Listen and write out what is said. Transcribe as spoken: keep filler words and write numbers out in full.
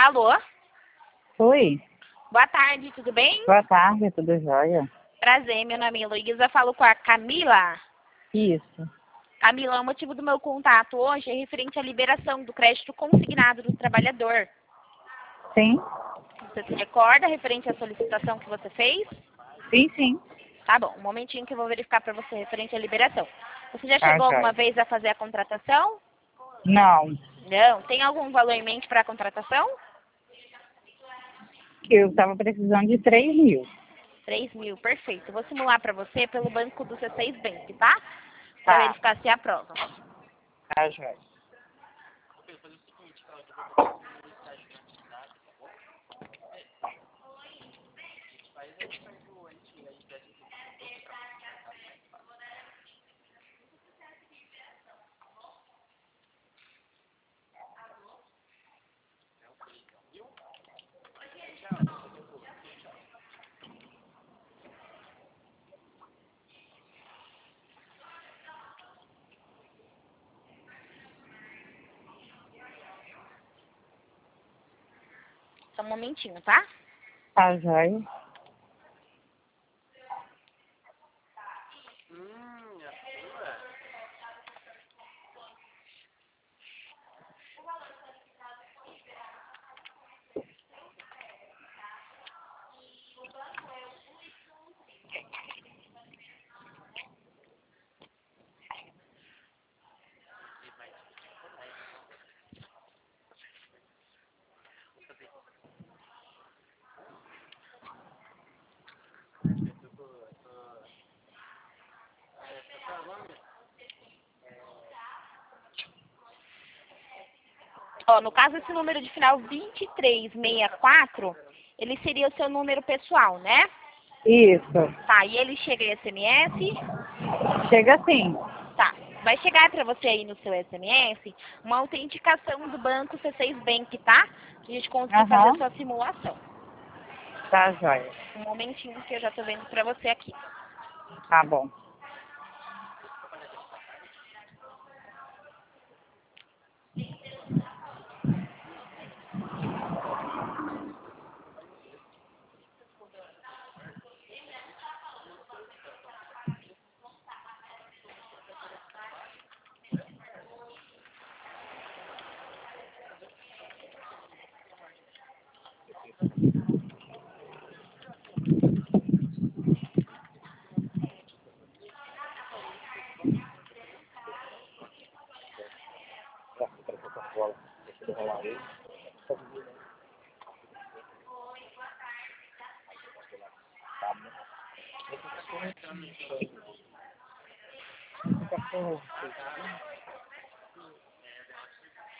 Alô? Oi, Boa tarde, tudo bem? boa tarde, tudo jóia? Prazer, meu nome é Heloísa, falo com a Camila. Isso, Camila, o motivo do meu contato hoje é referente à liberação do crédito consignado do trabalhador. sim, Você se recorda referente à solicitação que você fez? sim, sim, Tá bom, um momentinho que eu vou verificar para você referente à liberação. Você já tá chegou alguma jóia. vez a fazer a contratação? Não, Não. Tem algum valor em mente para a contratação? eu estava precisando de três mil. Três mil, perfeito. Eu vou simular para você pelo banco do C seis Bank, tá? Para Tá, verificar se aprova. tá jóia. Só um momentinho, tá? Tá jóia. Ó, no caso, esse número de final vinte e três sessenta e quatro, ele seria o seu número pessoal, né? Isso, Tá, e ele chega em S M S? chega assim. Tá. Vai chegar para você aí no seu S M S uma autenticação do banco C seis Bank, tá? Pra gente conseguir fazer a Aham, sua simulação. tá jóia. Um momentinho que eu já tô vendo para você aqui. Tá bom.